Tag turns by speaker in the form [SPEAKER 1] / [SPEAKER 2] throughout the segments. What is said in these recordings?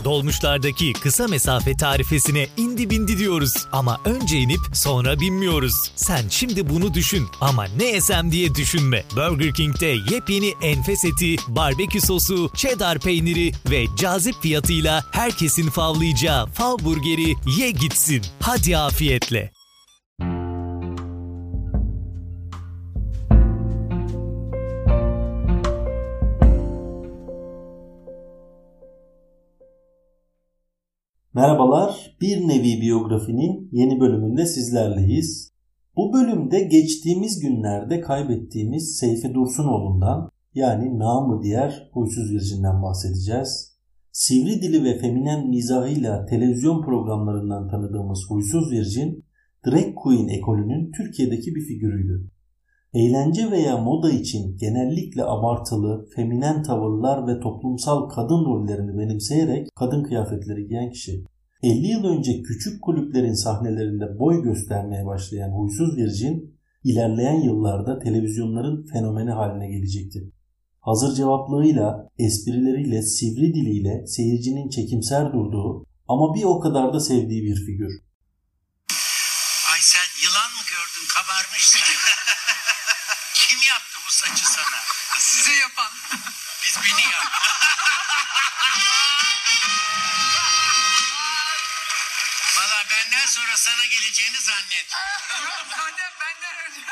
[SPEAKER 1] Dolmuşlardaki kısa mesafe tarifesine indi bindi diyoruz. Ama önce inip sonra binmiyoruz. Sen şimdi bunu düşün ama ne yesem diye düşünme. Burger King'de yepyeni enfes eti, barbekü sosu, cheddar peyniri ve cazip fiyatıyla herkesin favlayacağı Fav Burger'i ye gitsin. Hadi afiyetle.
[SPEAKER 2] Merhabalar, Bir Nevi Biyografinin yeni bölümünde sizlerleyiz. Bu bölümde geçtiğimiz günlerde kaybettiğimiz Seyfi Dursunoğlu'ndan, yani namı diğer Huysuz Virjin'den bahsedeceğiz. Sivri dili ve feminen mizahıyla televizyon programlarından tanıdığımız Huysuz Virjin, Drag Queen ekolünün Türkiye'deki bir figürüydü. Eğlence veya moda için genellikle abartılı, feminen tavırlar ve toplumsal kadın rollerini benimseyerek kadın kıyafetleri giyen kişi. 50 yıl önce küçük kulüplerin sahnelerinde boy göstermeye başlayan Huysuz Virjin, ilerleyen yıllarda televizyonların fenomeni haline gelecekti. Hazır cevaplığıyla, esprileriyle, sivri diliyle seyircinin çekimser durduğu ama bir o kadar da sevdiği bir figür.
[SPEAKER 3] Ay sen yılan mı gördün, kabarmışsın. Kim yaptı bu saçı sana?
[SPEAKER 4] Size yapan.
[SPEAKER 3] Biz beni yaptık. Valla benden sonra sana geleceğini zannettim.
[SPEAKER 4] Zaten benden önce.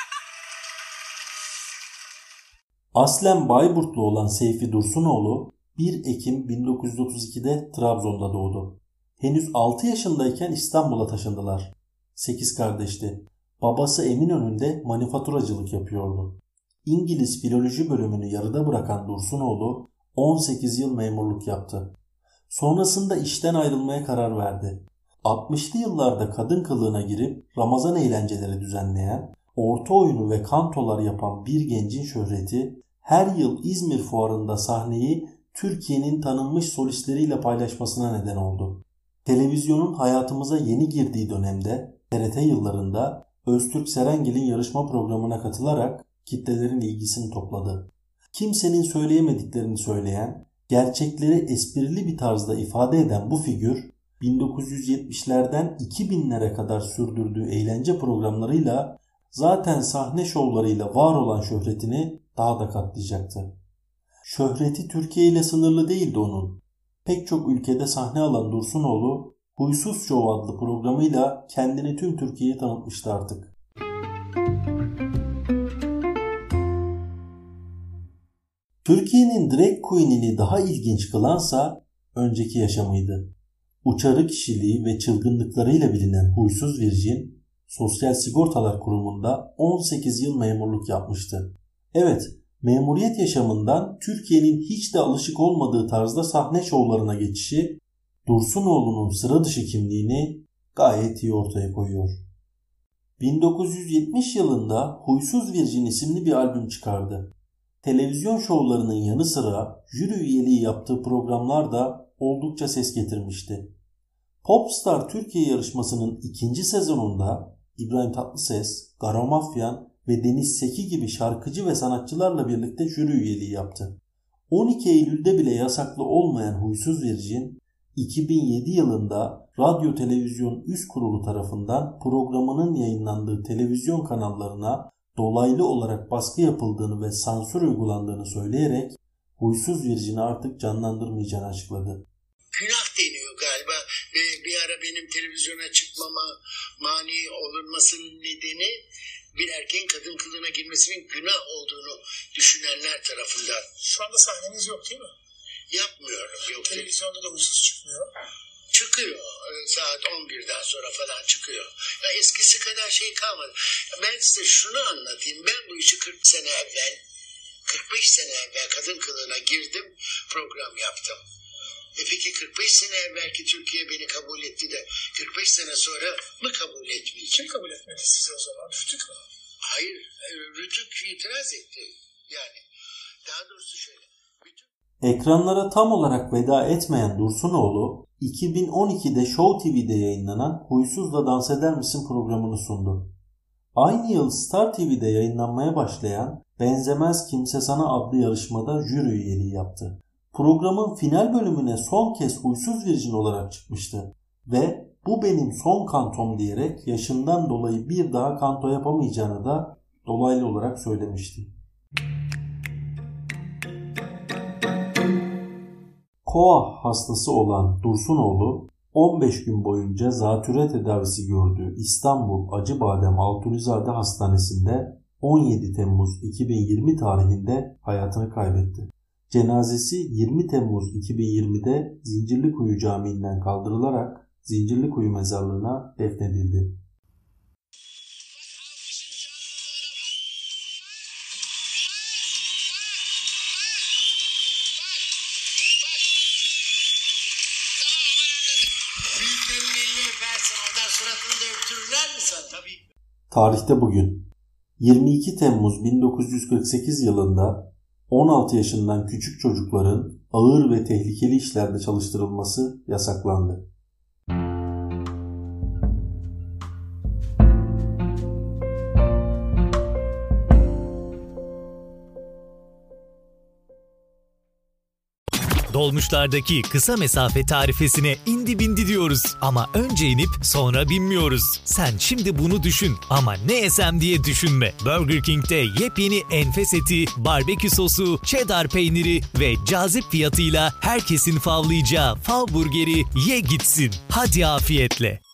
[SPEAKER 2] Aslen Bayburtlu olan Seyfi Dursunoğlu 1 Ekim 1932'de Trabzon'da doğdu. Henüz 6 yaşındayken İstanbul'a taşındılar. 8 kardeşti. Babası Eminönü'nde manifaturacılık yapıyordu. İngiliz filoloji bölümünü yarıda bırakan Dursunoğlu 18 yıl memurluk yaptı. Sonrasında işten ayrılmaya karar verdi. 60'lı yıllarda kadın kılığına girip Ramazan eğlenceleri düzenleyen, orta oyunu ve kantolar yapan bir gencin şöhreti her yıl İzmir Fuarı'nda sahneyi Türkiye'nin tanınmış solistleriyle paylaşmasına neden oldu. Televizyonun hayatımıza yeni girdiği dönemde TRT yıllarında Öztürk Serengil'in yarışma programına katılarak kitlelerin ilgisini topladı. Kimsenin söyleyemediklerini söyleyen, gerçekleri esprili bir tarzda ifade eden bu figür 1970'lerden 2000'lere kadar sürdürdüğü eğlence programlarıyla zaten sahne şovlarıyla var olan şöhretini daha da katlayacaktı. Şöhreti Türkiye ile sınırlı değildi onun. Pek çok ülkede sahne alan Dursunoğlu, Huysuz Show adlı programıyla kendini tüm Türkiye'ye tanıtmıştı artık. Türkiye'nin Drag Queen'ini daha ilginç kılansa önceki yaşamıydı. Uçarı kişiliği ve çılgınlıklarıyla bilinen Huysuz Virjin, Sosyal Sigortalar Kurumu'nda 18 yıl memurluk yapmıştı. Evet, memuriyet yaşamından Türkiye'nin hiç de alışık olmadığı tarzda sahne şovlarına geçişi, Dursunoğlu'nun sıra dışı kimliğini gayet iyi ortaya koyuyor. 1970 yılında Huysuz Virjin isimli bir albüm çıkardı. Televizyon şovlarının yanı sıra jüri üyeliği yaptığı programlar da oldukça ses getirmişti. Popstar Türkiye yarışmasının 2. sezonunda İbrahim Tatlıses, Garo Mafyan ve Deniz Seki gibi şarkıcı ve sanatçılarla birlikte jüri üyeliği yaptı. 12 Eylül'de bile yasaklı olmayan Huysuz Virjin, 2007 yılında Radyo Televizyon Üst Kurulu tarafından programının yayınlandığı televizyon kanallarına dolaylı olarak baskı yapıldığını ve sansür uygulandığını söyleyerek Huysuz Virjin'i artık canlandırmayacağını açıkladı.
[SPEAKER 3] Günah deniyor galiba. Bir ara benim televizyona çıkmama mani olunmasının nedeni bir erkeğin kadın kılığına girmesinin günah olduğunu düşünenler tarafından.
[SPEAKER 4] Şu anda sahneniz yok değil mi?
[SPEAKER 3] Yapmıyorum. Yok.
[SPEAKER 4] Televizyonda da huysuz çıkmıyor.
[SPEAKER 3] Çıkıyor. Saat 11'den sonra falan çıkıyor. Ya eskisi kadar şey kalmadı. Ben size şunu anlatayım. Ben bu işi 40 sene evvel, 45 sene evvel kadın kılığına girdim, program yaptım. Peki 45 sene evvelki Türkiye beni kabul etti de 45 sene sonra mı kabul etmeyecek?
[SPEAKER 4] Kim kabul etmedi sizi o zaman? Rütük mü?
[SPEAKER 3] Hayır. Rütük itiraz etti. Yani daha doğrusu şöyle.
[SPEAKER 2] Ekranlara tam olarak veda etmeyen Dursunoğlu, 2012'de Show TV'de yayınlanan Huysuz'la Dans Eder Misin programını sundu. Aynı yıl Star TV'de yayınlanmaya başlayan Benzemez Kimse Sana adlı yarışmada jüri üyeliği yaptı. Programın final bölümüne son kez huysuz virjin olarak çıkmıştı ve bu benim son kantom diyerek yaşından dolayı bir daha kanto yapamayacağını da dolaylı olarak söylemişti. Koa hastası olan Dursunoğlu 15 gün boyunca zatürre tedavisi gördüğü İstanbul Acıbadem Altunizade Hastanesi'nde 17 Temmuz 2020 tarihinde hayatını kaybetti. Cenazesi 20 Temmuz 2020'de Zincirlikuyu Camii'nden kaldırılarak Zincirlikuyu mezarlığına defnedildi.
[SPEAKER 3] Büyüklerin elini öpersin, ondan suratını da öptürürler mi sana? Tabii.
[SPEAKER 2] Tarihte bugün 22 Temmuz 1948 yılında 16 yaşından küçük çocukların ağır ve tehlikeli işlerde çalıştırılması yasaklandı.
[SPEAKER 1] Dolmuşlardaki kısa mesafe tarifesine indi bindi diyoruz. Ama önce inip sonra binmiyoruz. Sen şimdi bunu düşün ama ne yesem diye düşünme. Burger King'de yepyeni enfes eti, barbekü sosu, cheddar peyniri ve cazip fiyatıyla herkesin favlayacağı fav burgeri ye gitsin. Hadi afiyetle.